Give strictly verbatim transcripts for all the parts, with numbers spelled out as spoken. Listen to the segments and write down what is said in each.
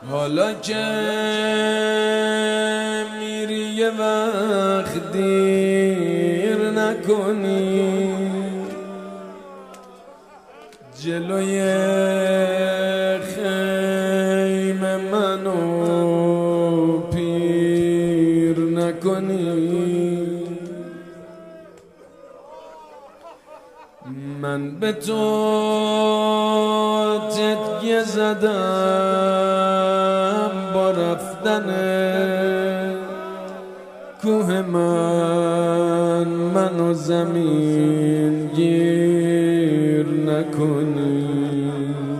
حالا که میری یه وقت دیر نکنی، جلوی خیمه منو پیر نکنی. من به تو تکیه زدم با رفتن کوه من، منو زمین گیر نکنی.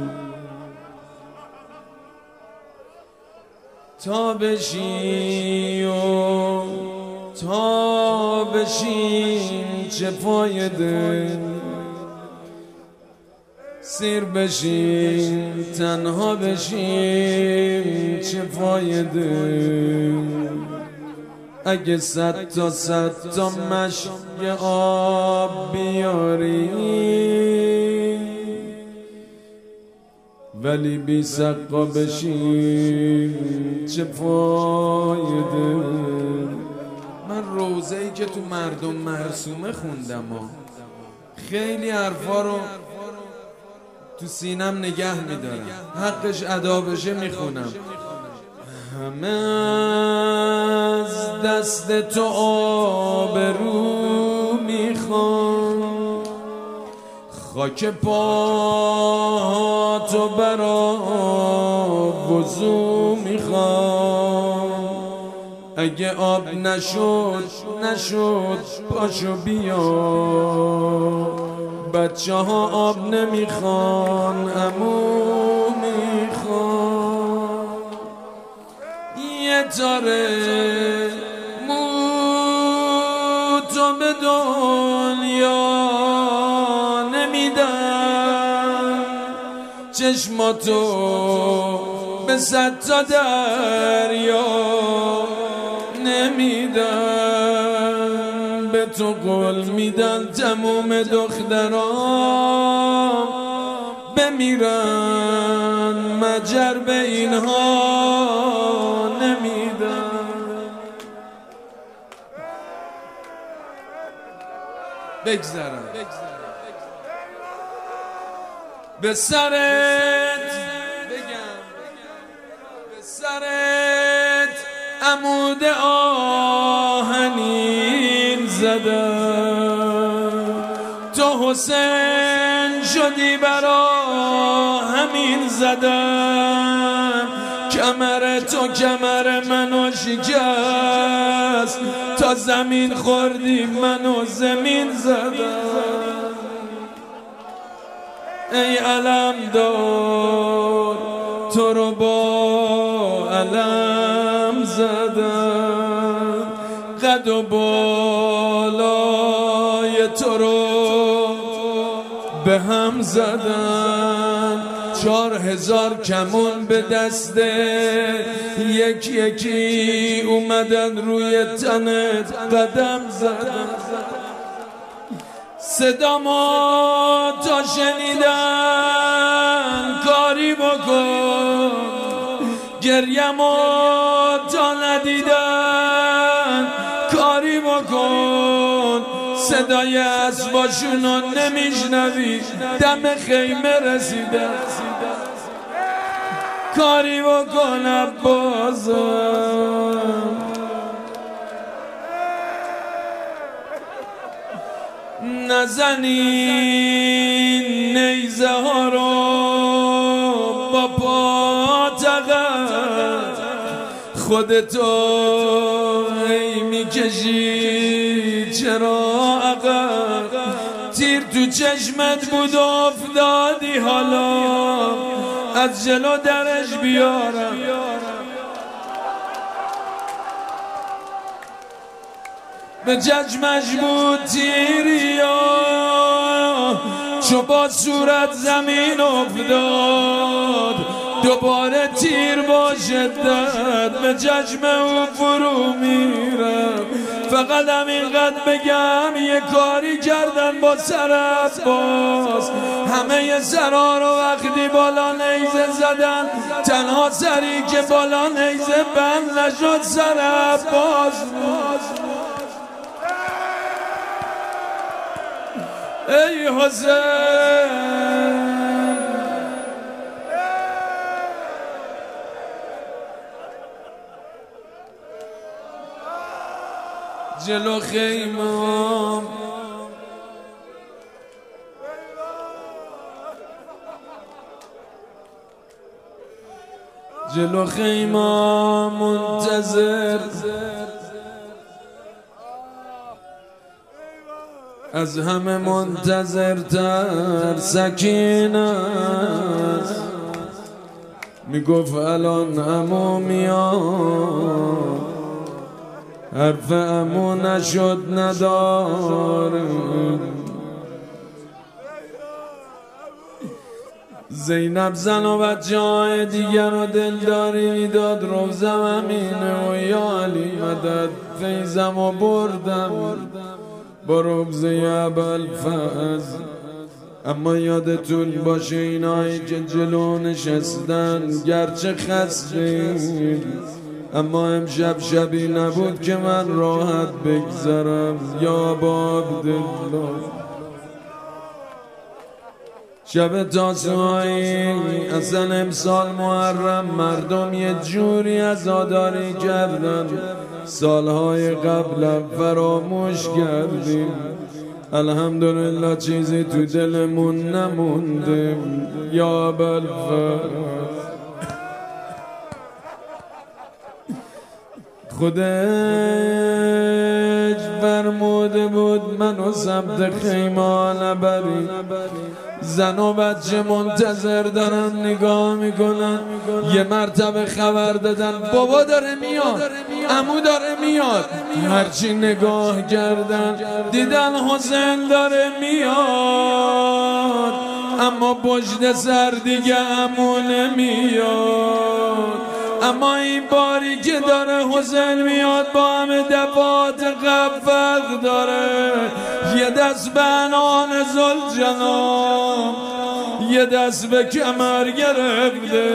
تا بشی و تا بشیم چه فایده، سیر بشیم تنها بشیم چه فایده. اگه صد تا صد تا مشک آب بیاری ولی بی سقا بشیم چه فایده. من روزه‌ای که تو مردم مرسومه خوندم و خیلی حرفا رو تو سینم نگه میدارم، حقش ادا بشه میخونم. همه از دست تو آبرو میخوان، خاک پا تو برا وضو میخوان. اگه آب نشد نشد پاشو بیا، بچه ها آب نمیخوان عمو میخوان. یه تاره مو تو به دنیا نمیدن، چشماتو به صد تا دریا نمیدن. به تو قول میدن تموم دختران بمیرن، مجر به اینها نمیدن. بگذرم به سرت بگم، به سرت عمود آهنین زدم. تو حسین شدی برا همین زدم. کمر تو کمر منو شکست، تا زمین خوردی منو زمین زدم. ای علمدار تو رو با علم زدم، قد و بالای تو رو به هم زدم. چار هزار کمون به دست یکی یکی اومدن روی تنت قدم زدم. صدا ما تا شنیدن کاری بکن، گریم تا ندیدن کاری بکن. صدای اسباشونو نمیشنوی دم خیمه رسیدن، کاری بکن عباسم. نزنین نیزه ها رو با پاتقت، خودتو ای میکشی چرا عقب. تیر تو چشمت بود افتادی، حالا از جلو درش بیارم. به چشمش بود تیریا، چو با صورت زمین افتاد. دوباره تیر با شدت به چشم او فرو میرم. فقط همینقدر بگم یه کاری کردن با سر عباس، همه ی سرها رو وقتی بالا نیزه زدن، تنها سری که بالا نیزه بند نشد سر عباس. ای حسین جلو خیمم جلو خیمم منتظر، از همه منتظرتر سکینه است. میگفت الان عمو میاد، حرف عمو نشد نداره. زینب زن و بچه های دیگر رو دلداری میداد، روزم امینه و یا علی مدد. فیزم و بردم با روزه ابوالفضل، اما یادتون باشه اینایی که جلو نشستن گرچه خستیم، اما امشب شبی نبود که من راحت بگذرم. یا با عبدالله شب تاسوعایی، اصلا امسال محرم مردم یه جوری عزاداری کردن سالهای قبلم فراموش کردیم. الحمدلله چیزی تو دلمون نمونده. یا ابوالفضل خودش فرموده بود منو سمت خیمه نبری. زن و بچه منتظر دارن نگاه میکنن. یه مرتبه خبر دادن بابا داره میاد، عمو داره میاد. هرچی نگاه کردن دیدن حسین داره میاد، اما پشت سر دیگه عمو نمیاد. اما این باری که داره حسین میاد با همه دفعات قبل فرق داره. یه دست به عنان ذوالجلال، یه دست به کمر گرفته.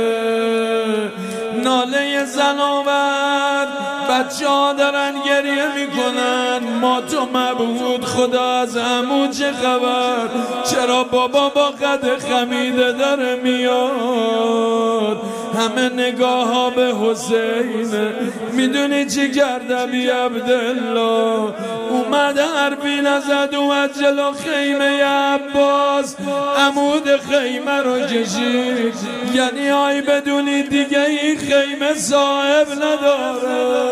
ناله زن و مرد بچه ها دارن گریه میکنن. ما تو مبهود خدا از عمو چه خبر؟ چرا بابا با قد خمیده داره میاد؟ همه نگاه ها به حسینه. میدونی چی کرده بی عبدالله؟ اومد حرفی نزد، اومد جلو خیمه عباس، عمود خیمه رو کشید. یعنی آی بدونی دیگه این خیمه صاحب نداره.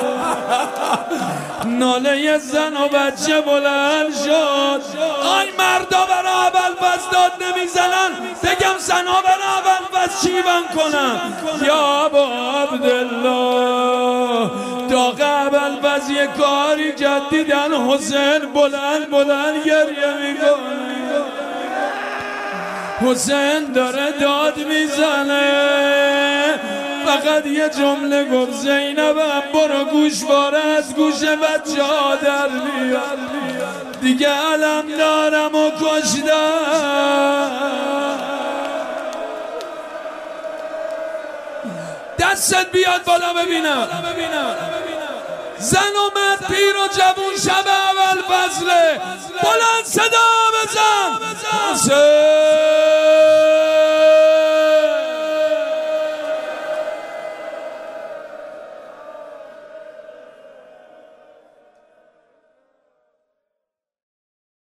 ناله زن و بچه بلند شد. آی مردا برا ابوالفضل داد نمیزنن، بگم زنها برا ابوالفضل چی من کنن؟ یا ابا عبدالله داغ ابوالفضل یه کاری کرد، دیدن حسین بلند بلند گریه میکنه. حسین داره داد میزنه، فقط یه جمله گفت زینبم برو گوشواره از گوش بچه ها در بیار. دیگه علم دارم و کشدم. دستت بیاد بالا ببینم. زن و مرد پیر و جوون شب ابوالفضله، بلند صدا بزن حسین.